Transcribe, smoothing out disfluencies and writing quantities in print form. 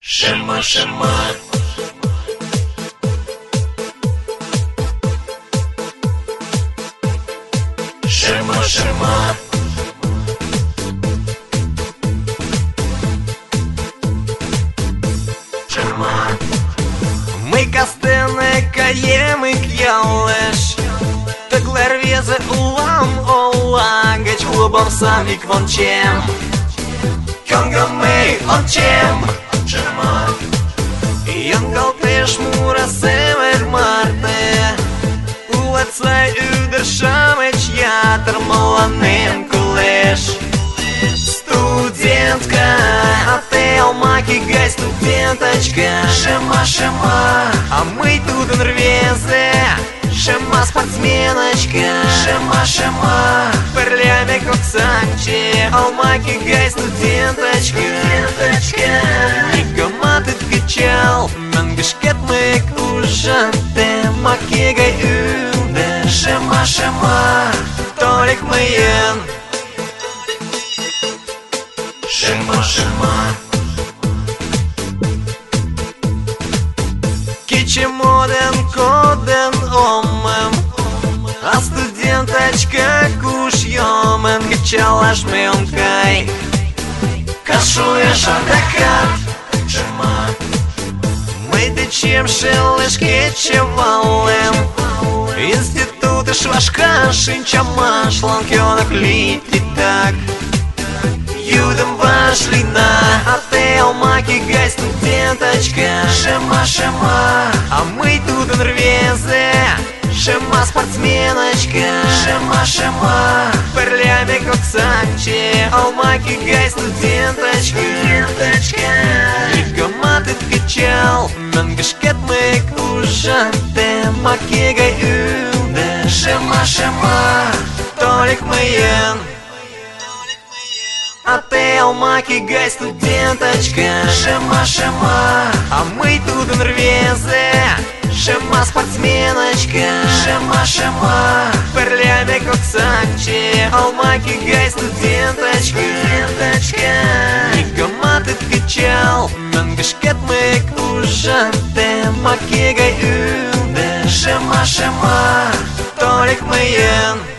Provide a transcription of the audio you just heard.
Шема, шема. Шема, шема. Шема. Ми кастени каємик ялеш Теглер візе улам олагач Клубом самік вончем Кьонгами ончем Шема. Йонгал теж мура север марте Улецай удершамеч ятер маланин кулеш Студентка, а ты алмаки гай студенточка Шема, шема. А мы тут нрвезе Шема спортсменочка Шема, шема. Перлями коксанче Алмаки гай студенточка Никома ты ткачал Мангашкет мык ужанте Маки гай уде Шема, шема. Толик мыен Шема, шема. Кичи моден коден омем А студенточка куш йомен Кичалаш меонкай Кашуєш адакат. Шема. Мы течем шелеш кичевалем Институты швашка шинчама Шланкёнок лити так Юдом вошли на отель Маки гай студенточка Шема, шема. А мы тут нрвезе Шема спортсменочка Шема, шема. Перлями коксанче Алмаки гай студенточка Никома ты ткачал Мангашкет мык ужанте Маки гай уде Шема, шема. Толик мыен А ты алмаки гай студенточка Шема, шема. А мы тут нрвезе Шема спортсменочка Шема, шема. Перлями коксанче Алмаки гай студенточка Никома ты ткачал Мангашкет мык ужанте Маки гай уде Шема, шема. Толик мыен